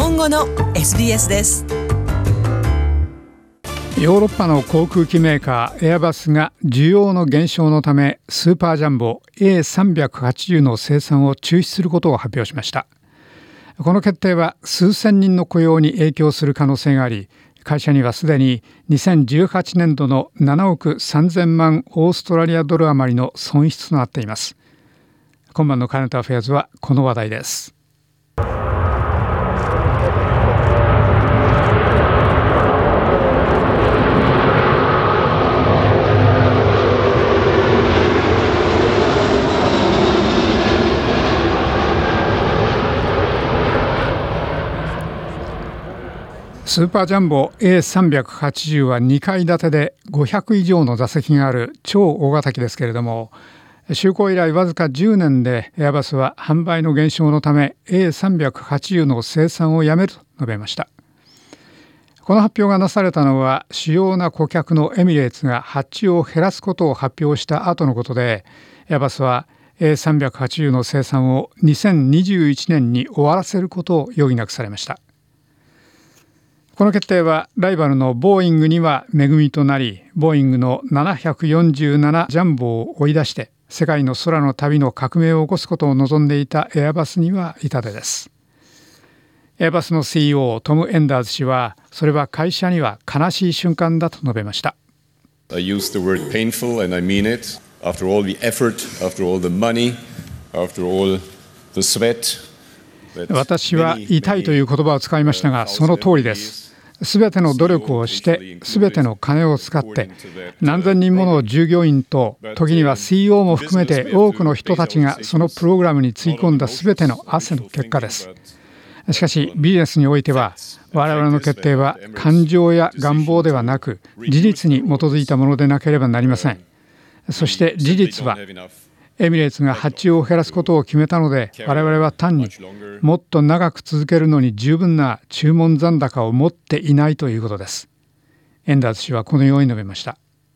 本語の SBS です。 ヨーロッパの航空機メーカーエアバスが需要の減少のためスーパージャンボ A380 の生産を中止することを発表しました。この決定は数千人の雇用に影響する可能性があり、会社にはすでに2018年度の7億3000万オーストラリアドル余りの損失となっています。今晩のカレントアフェアーズはこの話題です。スーパージャンボ A380 は2階建てで500以上の座席がある超大型機ですけれども、就航以来わずか10年でエアバスは販売の減少のため A380 の生産をやめると述べました。この発表がなされたのは主要な顧客のエミレーツが発注を減らすことを発表した後のことで、エアバスは A380 の生産を2021年に終わらせることを余儀なくされました。この決定はライバルのボーイングには恵みとなり、ボーイングの747ジャンボを追い出して世界の空の旅の革命を起こすことを望んでいたエアバスには痛手です。エアバスの CEO トム・エンダーズ氏は、それは会社には悲しい瞬間だと述べました。 I use the word painful and I mean it. After all the effort, after all the money, after all the sweat. 私は痛いという言葉を使いましたが、その通りです。すべての努力をして、すべての金を使って、何千人もの従業員と、時には CEO も含めて多くの人たちがそのプログラムにつぎ込んだすべての汗の結果です。しかしビジネスにおいては、我々の決定は感情や願望ではなく、事実に基づいたものでなければなりません。そして事実は、エミレーツが発注を減らすことを決めたので、我々は単にもっと長く続けるのに十分な注文残高を持っていないということです。エンダーズ氏はこのように述べました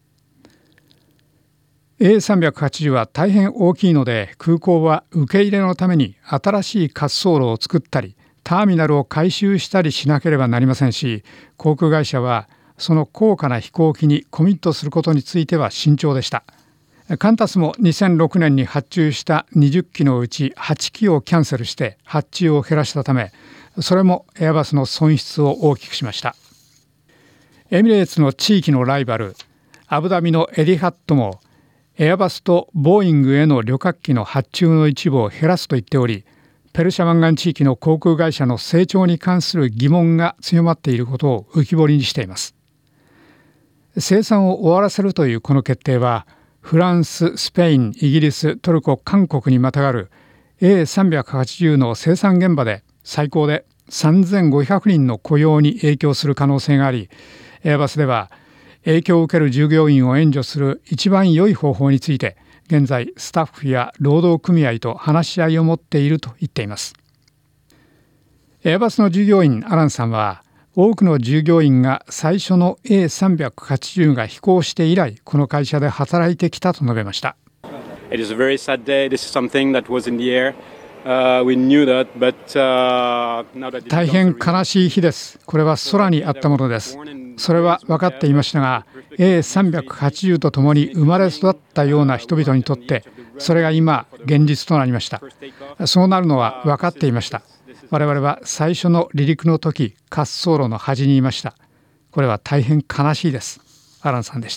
。A380 は大変大きいので、空港は受け入れのために新しい滑走路を作ったり、ターミナルを改修したりしなければなりませんし、航空会社はその高価な飛行機にコミットすることについては慎重でした。カンタスも2006年に発注した20機のうち8機をキャンセルして発注を減らしたため、それもエアバスの損失を大きくしました。エミレーツの地域のライバル、アブダビのエディハットもエアバスとボーイングへの旅客機の発注の一部を減らすと言っており、ペルシャ湾岸地域の航空会社の成長に関する疑問が強まっていることを浮き彫りにしています。生産を終わらせるというこの決定は、フランス、スペイン、イギリス、トルコ、韓国にまたがる A380 の生産現場で最高で3500人の雇用に影響する可能性があり、エアバスでは影響を受ける従業員を援助する一番良い方法について、現在スタッフや労働組合と話し合いを持っていると言っています。エアバスの従業員アランさんは、多くの従業員が最初の A380 が飛行して以来、この会社で働いてきたと述べました。 It is a very sad day. This is something that was in the air. We knew that, but now that 大変悲しい日です。これは空にあったものです。それは分かっていましたが、A380 とともに生まれ育ったような人々にとって、それが今現実となりました。そうなるのは分かっていました。我々は最初の離陸の時、滑走路の端にいました。これは大変悲しいです。アランさんでした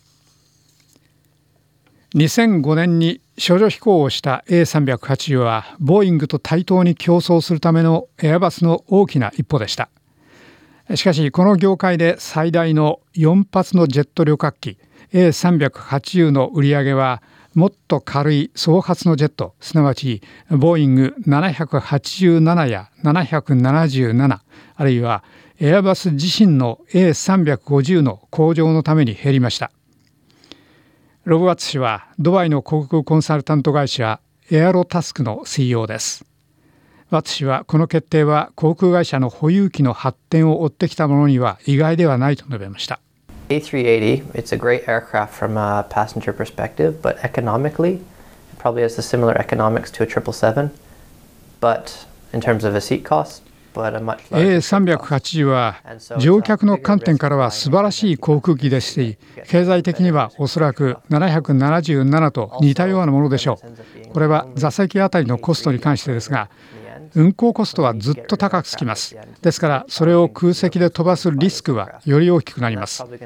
。2005年に処女飛行をした A380 は、ボーイングと対等に競争するためのエアバスの大きな一歩でした。しかし、この業界で最大の4発のジェット旅客機 A380 の売り上げは、もっと軽い総発のジェット、すなわちボーイング787や777、あるいはエアバス自身の A350 の向上のために減りました。ロブ・ワッツ氏はドバイの航空コンサルタント会社エアロタスクの CEO です。ワッツ氏はこの決定は航空会社の保有機の発展を追ってきたものには意外ではないと述べました。 A380, it's a great aircraft from a passenger perspective, but economically, it probably has the similar economics to a 777. But in terms of a seat cost, A380 は乗客の観点からは素晴らしい航空機ですし、経済的にはおそらく777と似たようなものでしょう。これは座席あたりのコストに関してですが、運航コストはずっと高くつきます。ですからそれを空席で飛ばすリスクはより大きくなります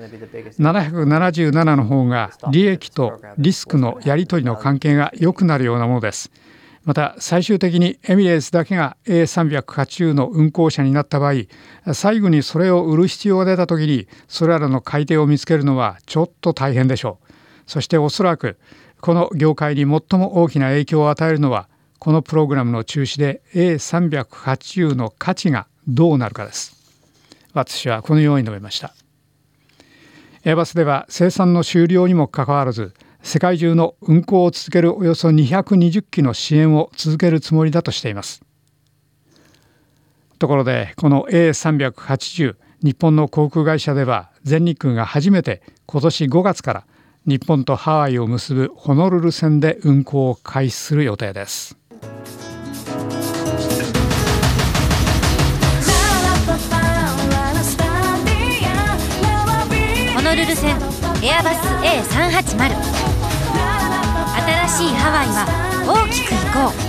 。777の方が利益とリスクのやり取りの関係が良くなるようなものです。また最終的にエミレーツだけが A380 の運航者になった場合、最後にそれを売る必要が出た時にそれらの買い手を見つけるのはちょっと大変でしょう。そしておそらくこの業界に最も大きな影響を与えるのは、このプログラムの中止で A380 の価値がどうなるかです。私はこのように述べました。エアバスでは生産の終了にもかかわらず、世界中の運航を続けるおよそ220機の支援を続けるつもりだとしています。ところでこの A380、日本の航空会社では全日空が初めて今年5月から日本とハワイを結ぶホノルル線で運航を開始する予定です。 ホノルル線エアバス A380、 新しいハワイは大きく行こう。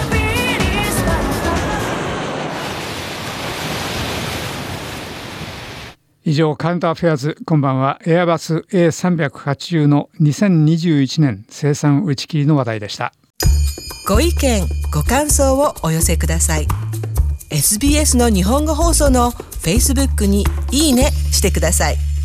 以上、カウンターフェアーズ。今晩はエアバス A380 の2021年生産打ち切りの話題でした。 ご意見ご感想をお寄せください。 SBS の日本語放送の Facebook にいいねしてください。